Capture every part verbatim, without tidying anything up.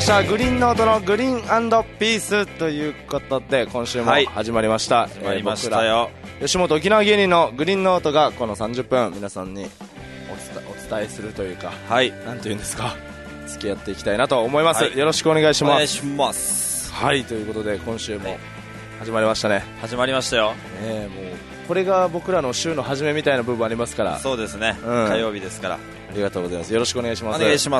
ましたグリーンノートのグリーン&ピースということで今週も始まりました、 はい、始まりましたよ、 えー、吉本沖縄芸人のグリーンノートがこのさんじゅっぷん皆さんにお伝えするというか、 はい、 なんていうんですか、付き合っていきたいなと思います、 はい、 よろしくお願いします。 お願いします。 はい、ということで今週も始まりましたね。 始まりましたよ、 ね、もうこれが僕らの週の初めみたいな部分ありますから。 そうですね、うん、火曜日ですから。 ありがとうございます。よろしくお願いします。 お願いします。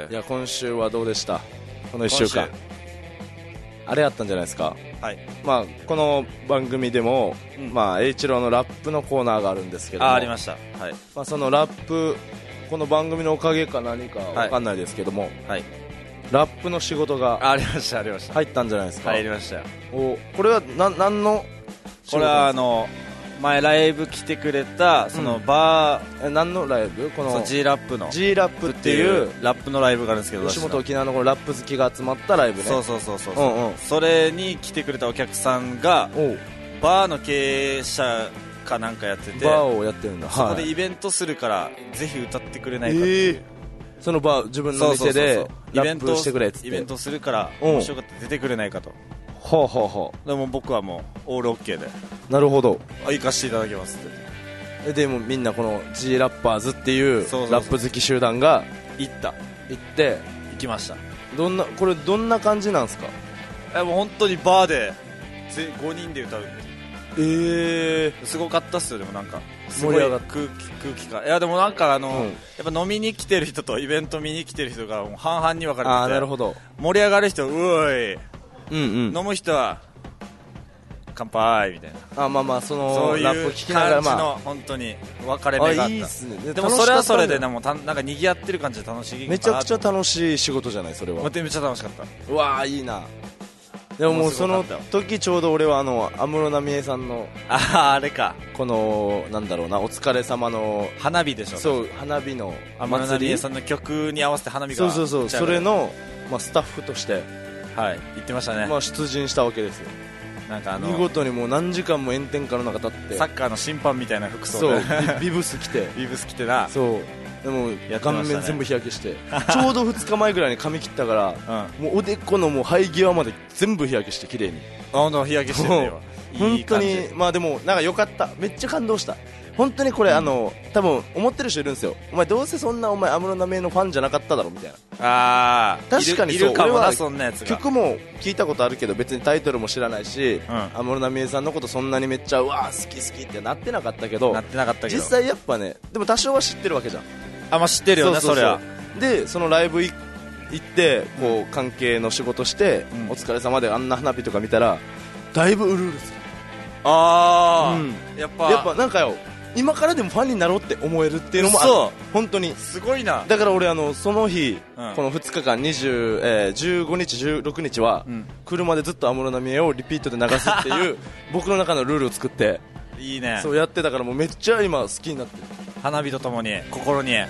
いや今週はどうでした、このいっしゅうかん。あれあったんじゃないですか、 はい、 まあ、この番組でも、うんまあ、H 郎のラップのコーナーがあるんですけどもあ, ありました、はいまあ、そのラップこの番組のおかげか何か分かんないですけども、 はい、 ラップの仕事がありましたありました入ったんじゃないですか。 入りましたよ。 おこれはな何のこれはあの前ライブ来てくれたそのバー、うん、何のライブ、この G ラップの G ラップっていうラップのライブがあるんですけど、 吉本沖縄のこのラップ好きが集まったライブね。 そうそうそうそう、 うんうん、 それに来てくれたお客さんがバーの経営者かなんかやってて、 バーをやってるんだ。 そこでイベントするから、はい、ぜひ歌ってくれないかっていう、えー、そのバー自分の店でラップしてくれっつってイベントするから面白かったら出てくれないかと。 はあはあはあ、 でも僕はもうオールオッケーで、 なるほど、 あ、行かせていただきますって。 でもみんなこの G ラッパーズっていうラップ好き集団が行った行って行きました。 どんなこれどんな感じなんですか。 えもう本当にバーでごにんで歌う。 えー、 すごかったっすよ。でもなんかすごい空気空気感。いやでもなんかあの、うん、やっぱ飲みに来てる人とイベント見に来てる人がもう半々に分かれてて、 あ、なるほど、 盛り上がる人うおい、うんうん、飲む人は乾杯みたいな、 あ、まあまあそのそういうラップ聞きながら、まあ、 感じの本当に分かれ目があった。 いいっすね。 でもそれはそれでね、もうたなんか賑わってる感じで楽しい。 めちゃくちゃ楽しい仕事じゃないそれは。 めちゃめちゃ楽しかった。 うわーいいな。でももうその時ちょうど俺はあの安室奈美恵さんのああれか、 このなんだろうな、お疲れ様の花火でしょ。 そう、花火の安室奈美恵さんの曲に合わせて花火が、 そうそうそう、それの、まあ、スタッフとしてはい行ってましたね。 まあ出陣したわけですよ。 なんかあの見事にもう何時間も炎天下の中立ってサッカーの審判みたいな服装で、 そうビブス着てビブス着てな、 そうでも、ね、顔面全部日焼けしてちょうどふつかまえぐらいに髪切ったから、うん、もうおでこのもう生え際まで全部日焼けして綺麗に、 あ、ほんと日焼けしてるね。 本当に、まあでもなんか良かった、めっちゃ感動した。本当にこれ、うん、あの多分思ってる人いるんですよ。お前どうせそんなお前安室奈美恵のファンじゃなかっただろみたいな。あー、確かにそう、俺は曲も聞いたことあるけど別にタイトルも知らないし、うん、安室奈美恵さんのことそんなにめっちゃうわー好き好きってなってなかったけど、 なってなかったけど実際やっぱね、でも多少は知ってるわけじゃん。 あ、まあ、知ってるよね。そうそうそう、それはでそのライブ行ってこう関係の仕事して、うん、お疲れ様であんな花火とか見たらだいぶうるうるする。 ああ、うん、やっぱやっぱなんかよ、今からでもファンになろうって思えるっていうのもある。本当にすごいな。 だから俺あのその日、うん、このふつかかんにじゅう、えー、じゅうごにちじゅうろくにちは、うん、車でずっと安室奈美恵をリピートで流すっていう僕の中のルールを作っていいね、 そうやってたから、もうめっちゃ今好きになってる。 花火とともに心に、うん、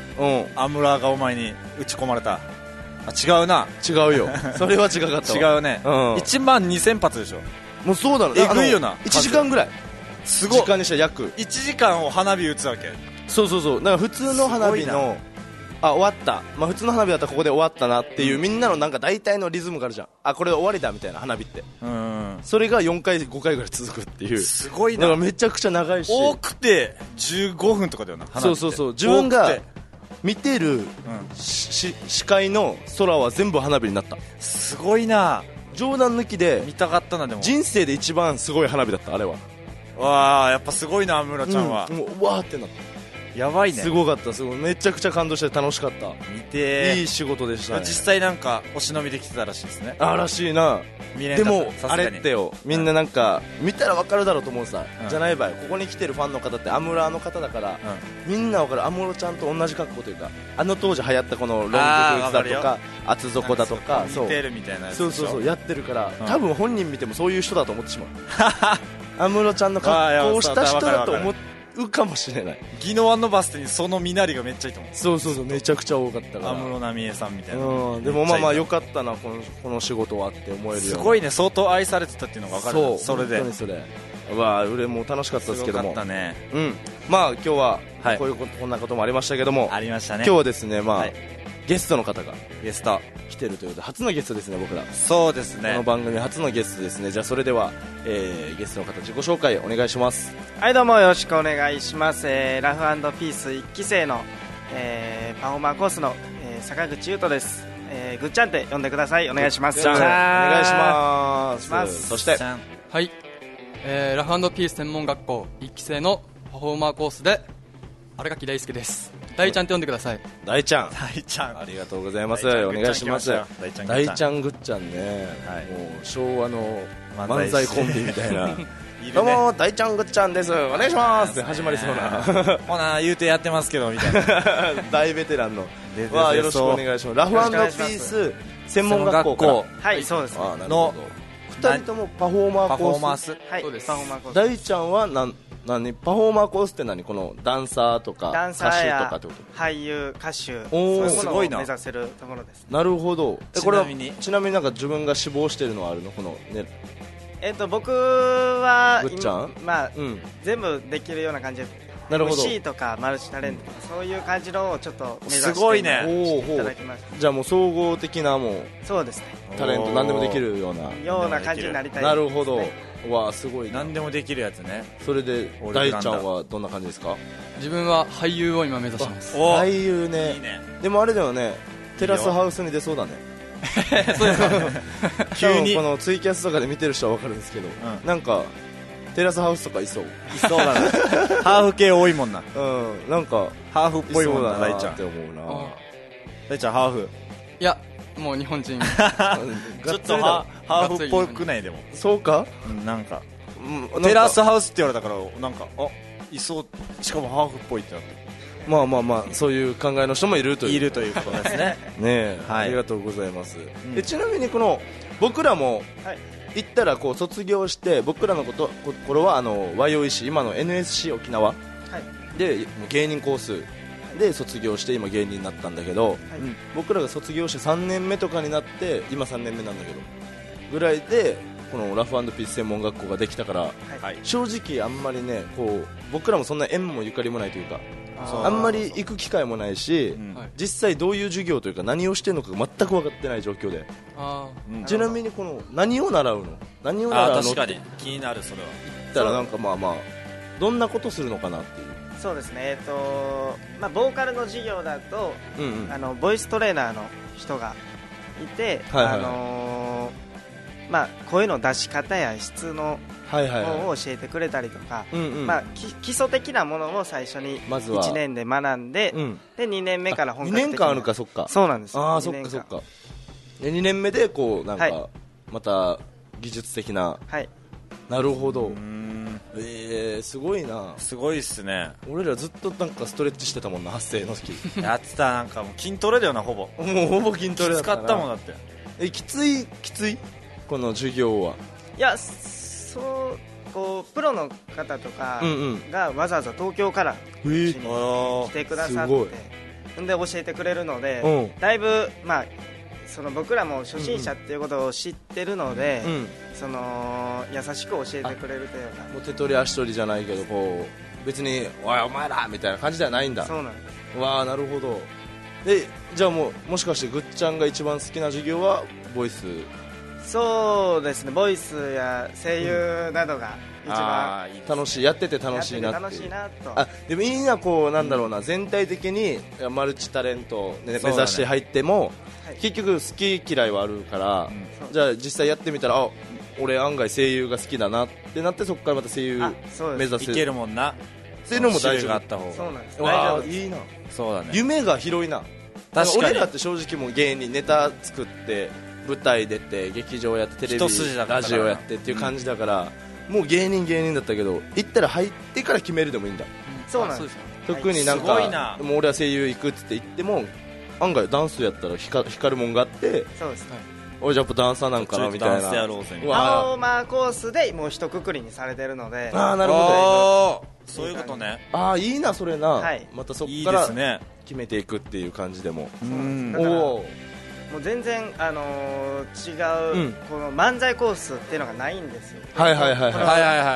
アムラーがお前に打ち込まれた。あ、違うな。 違うよそれは違かったわ。違うね、うん、いちまんにせん発でしょ。もうそうだろ、えぐいよな。 いちじかんぐらい、 すごい。 時間にしたら約いちじかんを花火打つわけ。 そうそうそう、だから普通の花火のあ終わった、まあ、普通の花火だったらここで終わったなっていう、うん、みんなのなんか大体のリズムがあるじゃん。あ、これ終わりだみたいな花火って、うん、それがよんかいごかいぐらい続くっていう。 すごいな。 だからめちゃくちゃ長いし、 多くてじゅうごふんとかだよな、花火って。 そうそうそう、自分が見てる、うん、し視界の空は全部花火になった。 すごいな。 冗談抜きで見たかったな。でも人生で一番すごい花火だった、あれは。 わあ、やっぱすごいな、安室ちゃんは、 うん、もううわーってなった。 やばいね。 すごかった、すごい、めちゃくちゃ感動して楽しかった。 見ていい仕事でしたね。 実際なんかお忍びできてたらしいですね。 あ、らしいな。 見れんかった。 でもあれってよ、みんななんか、うん、見たら分かるだろうと思うさ、うん、じゃない場合、ここに来てるファンの方ってアムラーの方だから、うん、みんな分かる。安室ちゃんと同じ格好というか、あの当時流行ったこのロングブーツだとか厚底だとか、 そう似てるみたいなやつでしょ。 そうそうそうやってるから、うん、多分本人見てもそういう人だと思ってしまう安室ちゃんの格好をした人だと思ってうかもしれない。 宜野湾のバス停にその身なりがめっちゃいいと思う。 そうそうそう、めちゃくちゃ多かったから安室奈美恵さんみたいな、 うん、でもまあまあ良かったな、この、この仕事はって思えるよ。 すごいね、相当愛されてたっていうのが分かる。そう、それで本当にそれわあ、俺も楽しかったですけども。 すごかったね。 うん、まあ今日はこういうこ、はい、こんなこともありましたけども、 ありましたね。 今日はですね、まあ、はい、 ゲストの方がゲスト来てるということで初のゲストですね僕ら。 そうですね、 この番組初のゲストですね。じゃあそれでは、えー、ゲストの方自己紹介お願いします。 はいどうもよろしくお願いします、えー、ラフ&ピースいっき生の、えー、パフォーマーコースの、えー、坂口優斗です、えー、ぐっちゃんって呼んでください。お願いします。 ぐっちゃんお願いしますます。 そしてはい、えー、ラフ&ピース専門学校いっき生のパフォーマーコースで荒垣大輔です。大ちゃんって呼んでください。 大ちゃん大ちゃんありがとうございます。お願いします。 大ちゃん大ちゃんぐっちゃんね、はい、もう昭和の漫才コンビみたいなどうも大ちゃんぐっちゃんですお願いしますって始まりそうなほな言うてやってますけどみたいな大ベテランのわよろしくお願いします。ラフ&ピース専門学校からはいそうですあなるほど。ふたりともパフォーマーコース。 はいそうです。パフォーマーコース。 大ちゃんは何何パフォーマーコースって何このダンサーとかダンサー歌手やとかってこと俳優歌手そういうものを目指せるところです。 なるほど。えこれはちなみにちなみになんか自分が志望してるのはあるのこのね。 えっと僕はぐっちゃんまあ、 うん、 全部できるような感じでなるほどエムシー とかマルチタレントとかそういう感じのをちょっと目指してすごいねいただきました。 じゃあもう総合的なもうそうですねタレント何でもできるようなような感じになりたいです、ね、 なるほど。わあすごいな。 何でもできるやつね。 それで大ちゃんはどんな感じですか。 自分は俳優を今目指してます。 俳優ね。 いいね。 でもあれだよねテラスハウスに出そうだねそうですか急にこのツイキャスとかで見てる人は分かるんですけど、うん、なんかテラスハウスとかいそういそうだねハーフ系多いもんな。 うんなんかハーフっぽいもんな大ちゃんって思うな。 大ちゃんハーフいやもう日本人ちょっとハーフっぽくないでもそうか、 うん、なんか、うん、テラスハウスって言われたからなんかあいそうしかもハーフっぽいってなってまあまあまあそういう考えの人もいるといういるということですねねえ、はい、ありがとうございます、うん、でちなみにこの僕らも、はい、行ったらこう卒業して僕らのこと頃はあの ワイオーイーシー 今の エヌエスシー 沖縄、はい、で芸人コースで卒業して今芸人になったんだけど、はい、僕らが卒業してさんねんめとかになって今さんねんめなんだけどぐらいでこのラフ&ピース専門学校ができたから、はい、正直あんまりねこう僕らもそんな縁もゆかりもないというかあんまり行く機会もないし、うん、実際どういう授業というか何をしてるのか全く分かってない状況であ、うん、ちなみにこの何を習うの何を習うの確かに気になるそれは言ったらなんかまあまあどんなことするのかなっていう。 そうですね、えっとまあ、ボーカルの授業だと、うんうん、あのボイストレーナーの人がいて、はいはい、あのーまあ、声の出し方や質の方を教えてくれたりとか、まあ、基礎的なものを最初にいちねんで学んで、うん、でにねんめから本格的なにねんかんあるかそっかそうなんです。 ああそっかそっかでにねんめでこうなんか、はい、また技術的な、はい、なるほど。うーんえー、すごいな。 すごいっすね。 俺らずっとなんかストレッチしてたもんな発声の時やってた。なんかもう筋トレだよなほぼもうほぼ筋トレだったな。 きつかったもんだって。 えきついきついこの授業は。 いやそうこうプロの方とかがわざわざ東京からうちに来てくださって、うん、で教えてくれるので、うん、だいぶまあその僕らも初心者っていうことを知ってるので、うんうん、その優しく教えてくれるというかもう手取り足取りじゃないけどこう別においお前らみたいな感じではないんだ。 そうなんです。 わあなるほど。でじゃあもうもしかしてぐっちゃんが一番好きな授業はボイス。 そうですねボイスや声優などが一番、 うん、楽しいやってて楽しいなって楽しいなと。 あでもいいなこうなんだろうな、うん、全体的にマルチタレント、ね、目指して入っても、ね、結局好き嫌いはあるから、うん、じゃあ実際やってみたらあ俺案外声優が好きだなってなってそこからまた声優目指すいけるもんなっていうのも大事があった方がそうなんです。 大丈夫いいな。 そうだね夢が広いな。確かに俺らって正直もう芸人ネタ作って舞台出て劇場やってテレビラジオやってっていう感じだから、うん、もう芸人芸人だったけど行ったら入ってから決めるでもいいんだ、 うん、そうなんです。 特になんか、はい、なもう俺は声優行くって言っても案外ダンスやったら光るもんがあってそうですね俺じゃあやっぱダンサーなんかなみたいなパフォーマーコースでもう一括りにされてるのでああなるほどそういうことね。 ああいいなそれな、はい、またそこから決めていくっていう感じでもうんおもう全然、あのー、違う、うん、この漫才コースっていうのがないんですよ。 はいはいはいはい。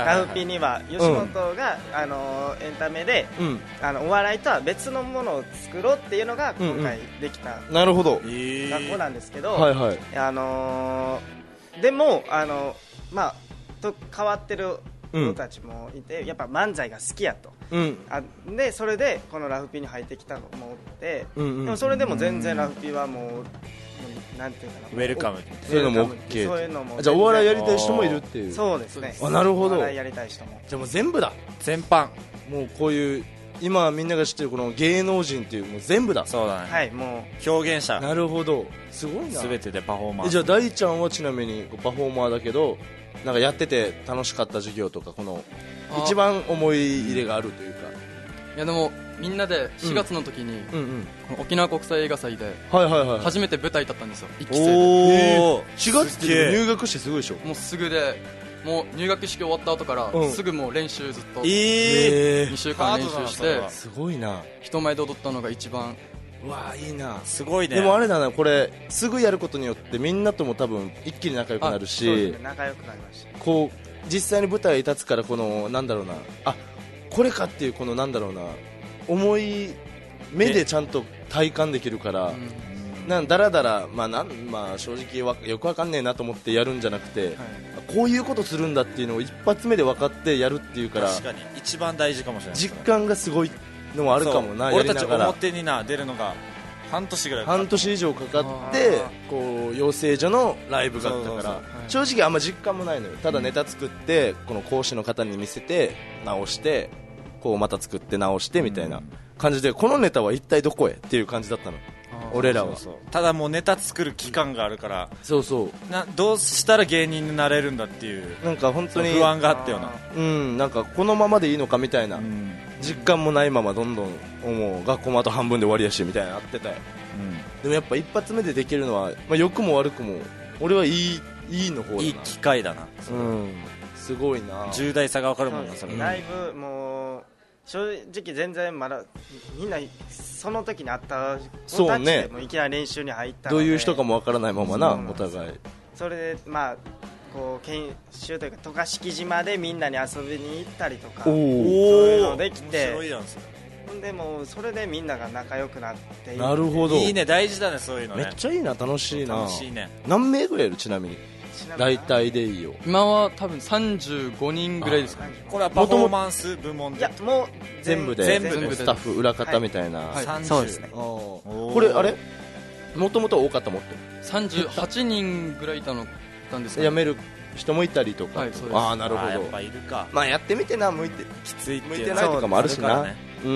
ラフピには吉本が、うん、あのー、エンタメで、うん、あのお笑いとは別のものを作ろうっていうのが今回できた、 うんうん、なるほど学校なんですけど、 はいはい、 あのー、でも、あのー、まあと変わってる人たちもいて、うん、やっぱ漫才が好きやと、うん、あでそれでこのラフピに入ってきたと思って、うんうん、でもそれでも全然ラフピはもうなんていうかな、 ウェルカム、 そういうのも OK、 そういうのもじゃあお笑いやりたい人もいるっていう。 そうですね、 あ、なるほど、 お笑いやりたい人も、 じゃあもう全部だ、 全般、 もうこういう今みんなが知ってるこの芸能人っていうもう全部だ。 そうだね、 はい、もう表現者、 なるほど、すごいな、 全てでパフォーマンス。 じゃあ大ちゃんはちなみにパフォーマーだけどなんかやってて楽しかった授業とか、この一番思い入れがあるというか。 いやでもみんなでしがつの時に、うんうんうん、沖縄国際映画祭で初めて舞台立ったんですよ、いっきせいで。 おー、しがつって入学してすごいでしょ。 もうすぐで、もう入学式終わった後から、うん、すぐもう練習ずっと、 えー、 にしゅうかん練習して、 すごいな、 人前で踊ったのが一番。 うわー、いいな、 すごいね。 でもあれだな、これすぐやることによってみんなとも多分一気に仲良くなるし、 そうですね、仲良くなりました。 こう実際に舞台に立つから、このなんだろうな、あ、これかっていう、このなんだろうな、思い目でちゃんと体感できるから、なんだらだら、まあなんまあ、正直わよくわかんねえなと思ってやるんじゃなくて、はい、こういうことするんだっていうのを一発目で分かってやるっていうから、 確かに一番大事かもしれない、 実感がすごいのもあるかもな。 俺たち表にな出るのが半年ぐらいかかった、 半年以上かかってこう養成所のライブがあったから、そうそうそう、はい、正直あんま実感もないのよ。ただネタ作って、うん、この講師の方に見せて直してこうまた作って直してみたいな感じで、このネタは一体どこへっていう感じだったの、俺らは。そうそう、 ただもうネタ作る期間があるから、 そうそうな、どうしたら芸人になれるんだっていう、 なんか本当に不安があったよな。 うん、なんかこのままでいいのかみたいな、うん、実感もないままどんどんもう学校もあと半分で終わりやしみたいなのあってたよ、うん、でもやっぱ一発目でできるのは、まあ、良くも悪くも俺はいい、いいの方だな。 いい機会だな、 うん、すごいな、 重大さが分かるもんな、それ。 ライブもう正直全然まだみんなその時にあった子たちでもいきなり練習に入ったので、 どういう人かもわからないままな、お互い。 それでまあこう研修というか渡嘉敷島でみんなに遊びに行ったりとか、そういうのできて、 面白いやんそれ。 でもそれでみんなが仲良くなっていい。 なるほど、 いいね、大事だね、そういうのね。 めっちゃいいな、楽しいな。 楽しいね。 何名ぐらいいる、ちなみに大体でいいよ。 今は多分さんじゅうごにんぐらいですかね。 これはパフォーマンス部門で、 いやもう全部で全部でスタッフ裏方みたいな、 はいはい、そうですね。 これあれもともと多かったもんってさんじゅうはちにんぐらいいたのたんですか、ね、 辞める人もいたりとか、 はい、そうです。 ああ、なるほど。 やっぱいるか。 まあやってみてな、向いてきついって向いてないとかもあるしな、ね、うん。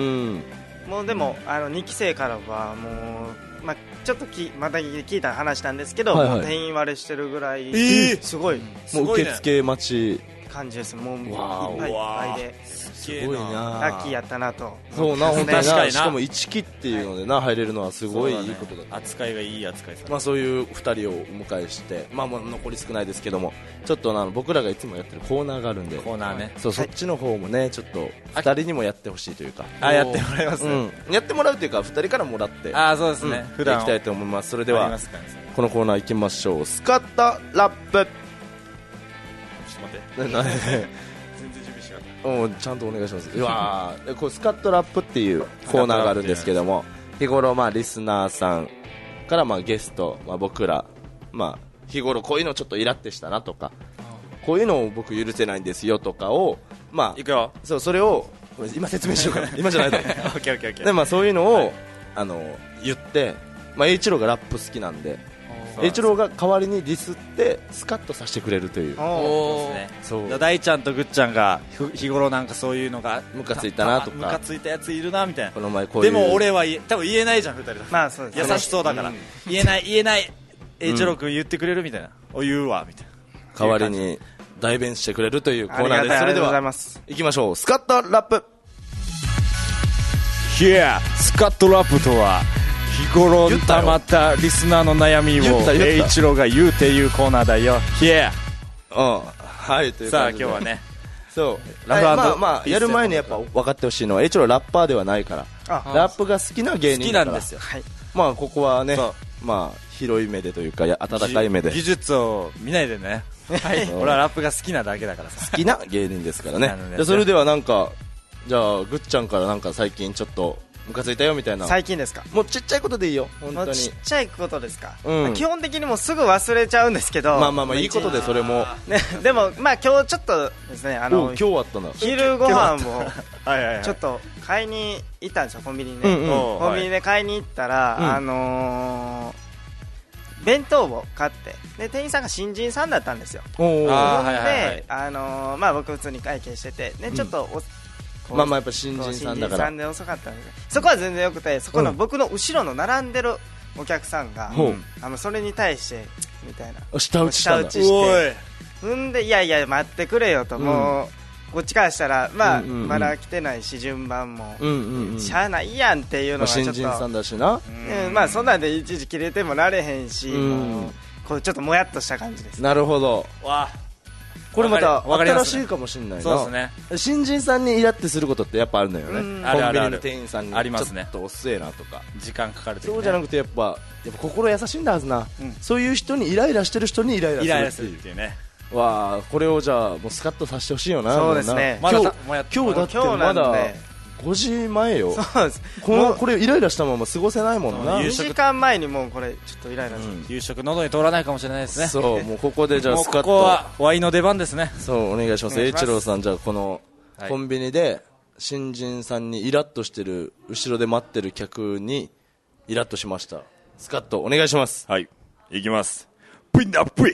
もうでもあのにき生からはもう、まあ、ちょっときまた聞いた話なんですけど、はいはい、もう定員割れしてるぐらい、えー、すごい、 もう受付待ち感じです。もういっぱいいっぱいで、 すごいな、 ラッキーやったなと。 そうな、本当にな、しかもいちきっていうのでな、はい、入れるのはすごいいいことだ、ね、 扱いがいい扱いさ、 まあ、そういうふたりをお迎えして、まあ、もう残り少ないですけども、ちょっとな僕らがいつもやってるコーナーがあるんで、 コーナーね、 そう、そっちの方もね、ちょっとふたりにもやってほしいというか、 あ、やってもらいます、ね、 うん、やってもらうというかふたりからもらって、 あ、そうですね、うん、 普段いきたいと思います。それではこのコーナー行きましょう。スカッタラップ。ちょっと待ってうん、ちゃんとお願いします。うわこうスカットラップっていうコーナーがあるんですけども、日頃まあリスナーさんからまあゲスト、まあ、僕ら、まあ、日頃こういうのちょっとイラってしたなとか、こういうのを僕許せないんですよとかを、まあ、 いくよ、 そうそれを今説明しようかな今じゃないとオッケーオッケーオッケー。 で、まあ、そういうのを、はい、あの言って、まあ、栄一郎がラップ好きなんで、栄一郎が代わりにディスってスカッとさせてくれるという。 そうですね。大ちゃんとぐっちゃんが日頃なんかそういうのがムカついたなとか、 ムカついたやついるなみたいな、 この前こういう、 でも俺は多分言えないじゃん、ふたりだ、 まあそうですね、 優しそうだから、うん、言えない言えない栄一郎君言ってくれるみたいな、お言うわみたいな、 代わりに代弁してくれるというコーナーです。それでは行きましょう。スカットラップ。 いや、スカットラップとは日頃たまったリスナーの悩みを栄一郎が言うっていうコーナーだよ。Yeah。 うん、はい、というさあ今日はね、 そうラフ、はい、まあまあやる前にやっぱ分かってほしいのは、栄一郎ラッパーではないから、ラップが好きな芸人だから、 好きなんですよ、はい、 まあここはね、 まあ広い目でというかや温かい目で技術を見ないでねはい俺はラップが好きなだけだからさ好きな芸人ですからねじゃそれではなんかじゃあぐっちゃんからなんか最近ちょっとムカついたよみたいな最近ですかもうちっちゃいことでいいよ本当にちっちゃいことですか、 うんまあ、基本的にもうすぐ忘れちゃうんですけどまあまあまあいいことでそれも、 ね、でもまあ今日ちょっとですねあの今日あったな昼ご飯をちょっと買いに行ったんですよコンビニにね、うんうん、コンビニで買いに行ったら、はい、あのー、弁当を買ってで店員さんが新人さんだったんですよで、あ、はいはいはい、あのー、まあ僕普通に会計してて、ね、ちょっとお、うん、まあまあやっぱ新人さんだから新人さんで遅かったんでそこは全然よくてそこの僕の後ろの並んでるお客さんが、うん、あのそれに対してみたいな舌打ちしたんだ舌打ちしてんでいやいや待ってくれよと、うん、もうこっちからしたら、まあうんうんうん、まだ来てないし順番も、うんうんうん、しゃあないやんっていうのがちょっと、まあ、新人さんだしな、うん、まあそんなんでいちいち切れてもなれへんし、うん、もうこうちょっともやっとした感じです。 なるほどわこれまた新しいかもしれないな。 そうですね新人さんにイラってすることってやっぱあるのよね、うん、コンビニの店員さんにありますねちょっと遅えなとか時間かかると、ね、 そうじゃなくてやっぱ、やっぱ心優しいんだはずな、うん、そういう人にイライラしてる人にイライラするっていう、イライラするっていうねわあこれをじゃあもうスカッとさせてほしいよな。 そうですね今日、ま、今日だってまだごじまえよ。そうですこのこれイライラしたまま過ごせないもんな。 にじかんまえにもうこれちょっとイライラする、うん、 夕食喉に通らないかもしれないですね。 そうもうここでじゃあスカッとここはワイの出番ですね。 そうお願いします。栄一郎さんじゃあこのコンビニで新人さんにイラッとしてる後ろで待ってる客にイラッとしました。スカッとお願いします。 はいいきます。プインダプイ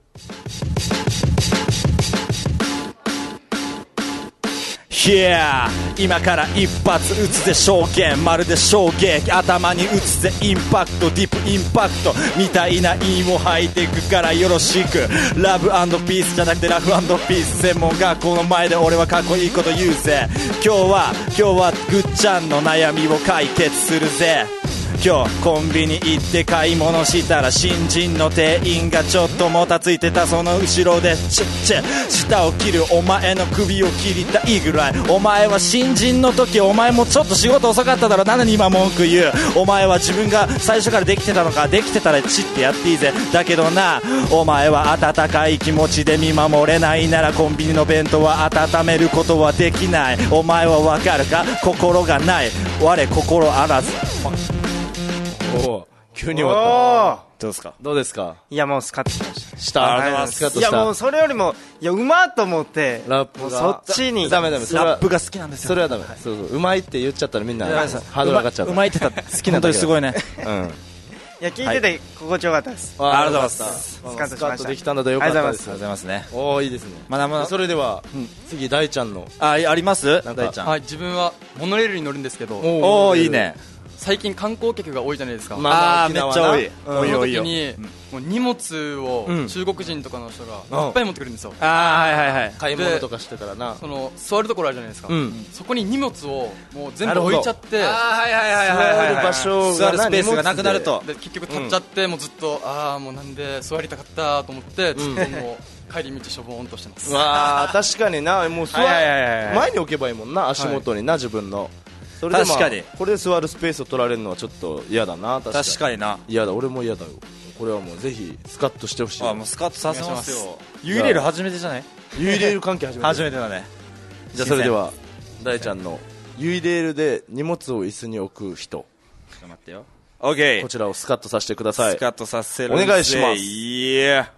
Yeah 今から一発撃つぜ証言まるで衝撃頭に撃つぜインパクトディープインパクトみたいな韻を吐いていくからよろしくラブ&ピースじゃなくてラフ&ピース専門学校の前で俺はかっこいいこと言うぜ今日は今日はぐっちゃんの悩みを解決するぜ今日コンビニ行って買い物したら新人の店員がちょっともたついてたその後ろでチェッチェ舌を切るお前の首を切りたいぐらいお前は新人の時お前もちょっと仕事遅かっただろなのに今文句言うお前は自分が最初からできてたのかできてたらチッてやっていいぜだけどなお前は温かい気持ちで見守れないならコンビニの弁当は温めることはできないお前はわかるか心がない我心あらずお急に終わったどうですかどうですかいやもうスカッとしましたしたありがとうございますスカッとしたいやもうそれよりもいやうまっと思ってラップがそっちにダメダメラップが好きなんですよそれはダメ、はい、そうそううまいって言っちゃったらみんなハードル上がっちゃううまいって言ったら好きなだけすごいねうんいや聞いてて心地よかったです、 はい、ありがとうございますスカッとしましたスカッとできたんだとよかったですありがとうございますねおおいいですねまだまだそれでは、うん、次大ちゃんのああります大ちゃんはい自分はモノレールに乗るんですけどおおいいね最近観光客が多いじゃないですか、 まあ、あめっちゃ多い、 その時にもう荷物を中国人とかの人がいっぱい持ってくるんですよ、 あはいはいはい買い物とかしてからなその座るところあるじゃないですか、 うん、 そこに荷物をもう全部置いちゃってあはいはいはいはい座る場所座るスペースがなくなるとで結局立っちゃって、うん、もうずっとああもうなんで座りたかったと思ってずっともう帰り道しょぼーんとしてますわあ確かになもう座前に置けばいいもんな足元にな、はい、自分のそれで、まあ、確かにこれで座るスペースを取られるのはちょっと嫌だな確かに確かにな嫌だ俺も嫌だよこれはもうぜひスカッとしてほしいあもうスカッとさせますよユーレール初めてじゃないユーレール関係初めて初めてだねじゃあそれでは大ちゃんのユーレールで荷物を椅子に置く人ちょっと待ってよ OK こちらをスカッとさせてくださいスカッとさせるお願いしますいや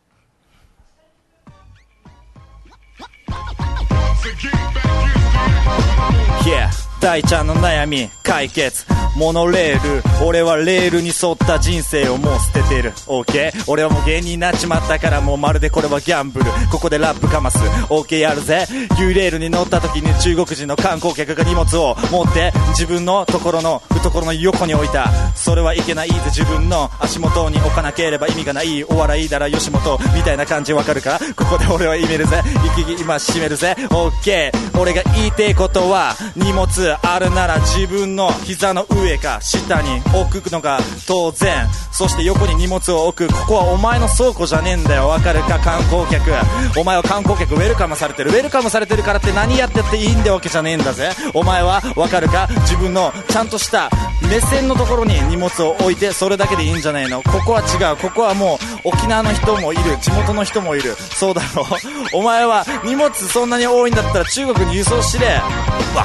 Yeah大ちゃんの悩み解決モノレール俺はレールに沿った人生をもう捨ててる OK 俺はもう芸人になっちまったからもうまるでこれはギャンブルここでラップかます OK やるぜ U レールに乗った時に中国人の観光客が荷物を持って自分のところの懐の横に置いたそれはいけないぜ自分の足元に置かなければ意味がないお笑いだら吉本みたいな感じわかるかここで俺はイメるぜ息今締めるぜ OK 俺が言いてえことは荷物あるなら自分の膝の上か下に置くのが当然そして横に荷物を置くここはお前の倉庫じゃねえんだよわかるか観光客お前は観光客ウェルカムされてるウェルカムされてるからって何やってっていいんだわけじゃねえんだぜお前はわかるか自分のちゃんとした目線のところに荷物を置いてそれだけでいいんじゃないの。ここは違う。ここはもう沖縄の人もいる、地元の人もいる。そうだろう。お前は荷物そんなに多いんだったら中国に輸送しれ。わ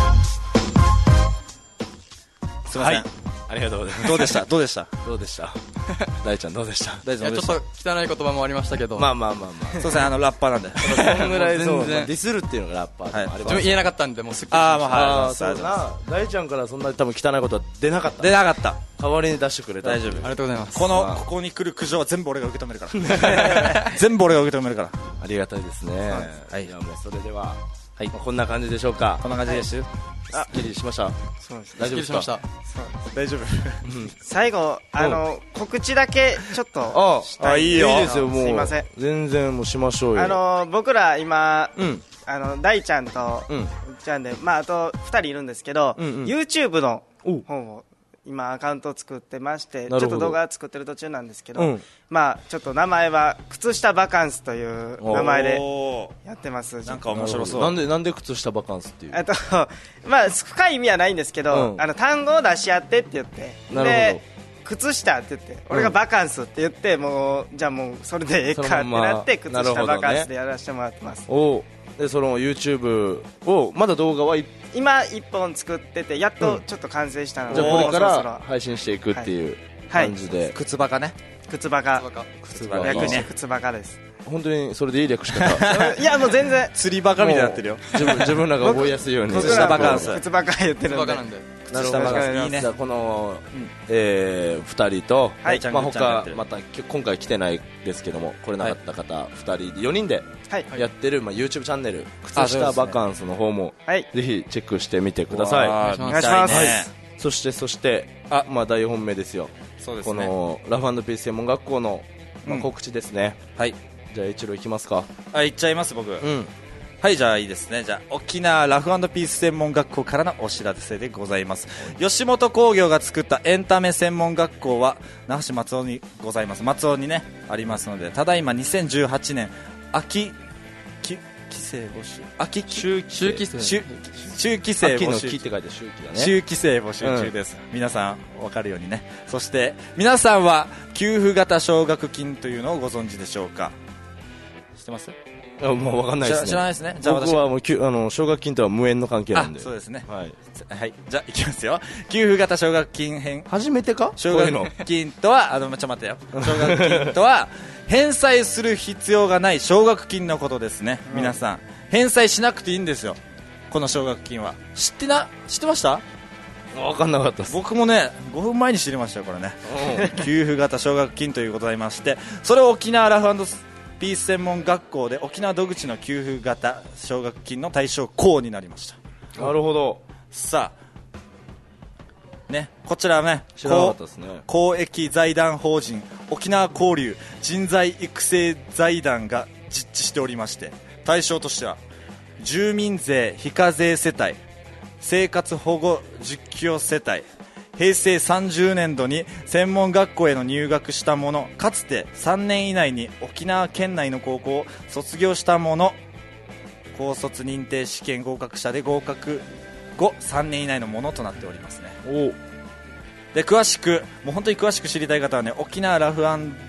っ、すいません、はい、 ありがとうございます。 どうでしたどうでしたどうでした大ちゃんどうでした大ちゃんちょっと汚い言葉もありましたけど、 まあまあまあまあそうですね、あのラッパーなんでそのぐらいそうディスるっていうのがラッパー、はい、あ自分言えなかったんでもうすっきりしました。あー、 まあはい、そうな大ちゃんからそんな多分汚いことは出なかった出なかった代わりに出してくれた。 大丈夫、 ありがとうございます。 このここに来る苦情は全部俺が受け止めるから全部俺が受け止めるから。 ありがたいですね。 はい、 いやもうそれでは、はい、こんな感じでしょうか。 こんな感じです。 あ、すっきりしました。 そうです。 大丈夫ですか。 すっきりしました。 大丈夫最後あの告知だけちょっとしたい。 あ、いいよ。いいですよ。もうすいません。 全然もうしましょうよ。 あの僕ら今、 うん、 あの大ちゃんと、うん、うっちゃんで、まああとふたりいるんですけど、うんうん、YouTube の方を今アカウントを作ってまして、ちょっと動画作ってる途中なんですけど、うん、まあちょっと名前は靴下バカンスという名前でやってます。 なんか面白そう。 なんでなんで靴下バカンスっていう。 あとまあ深い意味はないんですけど、うん、あの単語を出し合ってって言って、で靴下って言って、俺がバカンスって言って、もうじゃあもうそれでええかってなって、靴下バカンスでやらせてもらってます。 おでその YouTube をまだ動画は今いっぽん作ってて、やっとちょっと完成したので、 うん、じゃあこれから配信していくっていう感じで、 はいはい、靴バカね、 靴バカ、 靴バカ略して靴バカです。 本当にそれでいい略し方いやもう全然釣りバカみたいになってるよ。 自分自分らが覚えやすいように靴下バカンス、靴バカ言ってるんで。 なるほど、いいね。じゃあこの、うん、えー、ふたりと、はい、まあ、他また今回来てないですけども来れなかった方、はい、ふたりよにんでやってる、まあ、YouTube チャンネル靴下バカンスの方も、ね、ぜひチェックしてみてください。 お願いします。はい、 そしてそしてあ、まあ、大本命ですよ。 そうですね、 このラフ&ピース専門学校の、まあ、告知ですね、 うん、はい。 じゃあ一郎いきますか。 あ、いっちゃいます僕、 うん、 はい、じゃあいいですね。じゃあ沖縄ラフ&ピース専門学校からのお知らせでございます。吉本興業が作ったエンタメ専門学校は那覇市松尾にございます。松尾にねありますので、ただいまにせんじゅうはちねん秋期生募集、秋秋秋期生秋秋期生募集、 秋の期って書いて秋期だね。 秋期生募集中です、うん、皆さん分かるようにね。そして皆さんは給付型奨学金というのをご存知でしょうか。知ってます？ いや、もう分かんないですね。 知らないですね。じゃあ僕はもうあの奨学金とは無縁の関係なんで。 あ、そうですね。 はい。 はい。じゃあいきますよ。給付型奨学金編。 初めてか？ 奨学金とはあのちょっと待ってよ。奨学金とは返済する必要がない奨学金のことですね。うん、皆さん返済しなくていいんですよ。この奨学金は。知ってな知ってました？ 分かんなかったです。 僕もねごふんまえに知りましたよこれね。給付型奨学金ということでありまして、それを沖縄ラフ&ピース専門学校で沖縄独自の給付型奨学金の対象校になりました。 なるほど。 さあね、こちらはね、 知らなかったですね。 公益財団法人沖縄交流人材育成財団が実施しておりまして、対象としては住民税非課税世帯、生活保護受給世帯、平成さんじゅうねんどに専門学校への入学した者、かつてさんねん以内に沖縄県内の高校を卒業した者、高卒認定試験合格者で合格後さんねん以内のものとなっておりますね。 おで詳しくもう本当に詳しく知りたい方はね、沖縄ラフ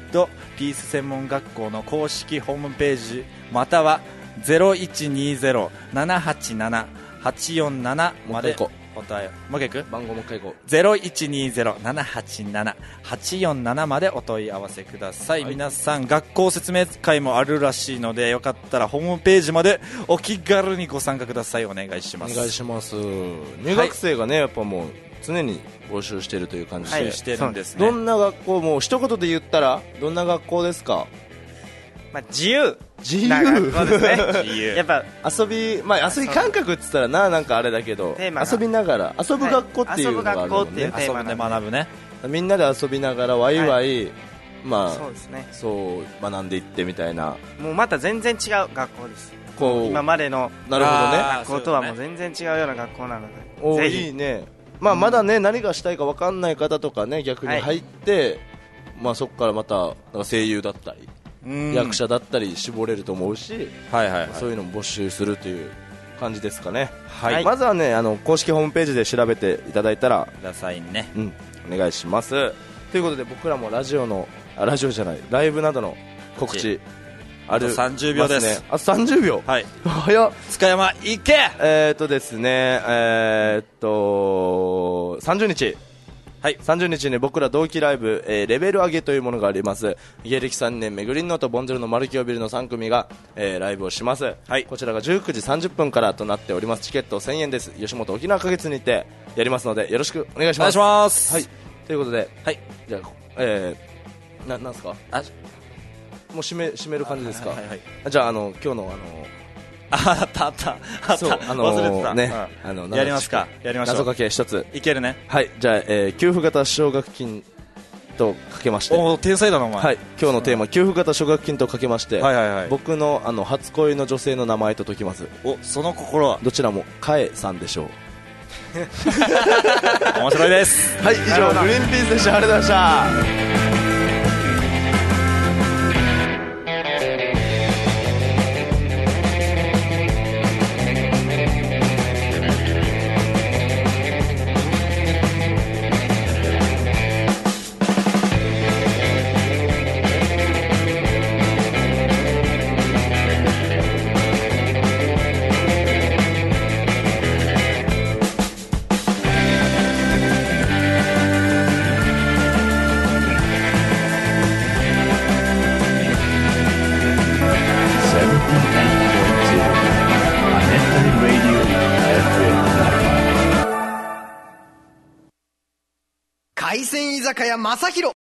&ピース専門学校の公式ホームページまたは ゼロいちにゼロ ななはちなな はちよんなな までお問いもう一回いく番号もう一回いこうゼロいちにゼロ ななはちなな はちよんなな までお問い合わせください、はい、皆さん学校説明会もあるらしいのでよかったらホームページまでお気軽にご参加ください。お願いします。 お願いします。入学生がね、はい、やっぱもう常に募集しているという感じで、はい、 してるんですね。 どんな学校、もう一言で言ったらどんな学校ですか？ まあ、自由自由な学校ですね。 自由やっぱ遊び、まあ、遊び感覚って言ったらな、なんかあれだけど遊びながら遊ぶ学校っていうのがあるもんね、 はい、遊ぶで学ぶね。 みんなで遊びながらワイワイ、はい、まあそうですね、 そう学んでいってみたいな、 もうまた全然違う学校です。こう今までのなるほどね学校とはもう全然違うような学校なので、 おぜひいいね。まあ、まだね、うん、何がしたいか分かんない方とかね、逆に入って、はい、まあ、そこからまたなんか声優だったり役者だったり絞れると思うし、 はいはいはい、 そういうのも募集するという感じですかね。 はい、 まずはねあの公式ホームページで調べていただいたらくださいね。 うん、お願いします。ということで僕らもラジオのあラジオじゃないライブなどの告知あるあとさんじゅうびょうです。 あさんじゅうびょう、 はい、 早っ。 塚山行け。 えーっとですねえー、っとさんじゅうにち、はい、さんじゅうにちに僕ら同期ライブ、えー、レベル上げというものがあります。芸歴さんねんめグリーンノートボンジョルのマルキオビルのさん組が、えー、ライブをします、はい、こちらがじゅうくじさんじゅっぷんからとなっております。チケットせんえんです。吉本沖縄花月にてやりますのでよろしくお願いします。 お願いします、 はい、ということで、 はい、 じゃあ、えー、ななんすかあもう締め締める感じですか。はいはいはい、じゃあ、あの今日のあのああったあったあった、あのー、忘れてたね、うん、あのやりますか。やりましょう。 謎かけ一ついけるね。 はい、じゃあ、えー、給付型奨学金とかけまして、 お天才だなお前。 はい、今日のテーマ、うん、給付型奨学金とかけまして、 はいはいはい、 僕のあの初恋の女性の名前と解きます。 おその心はどちらもかえさんでしょう。 面白いです。 はい、以上グリーンピースでした。ありがとうございました。 海鮮居酒屋正宏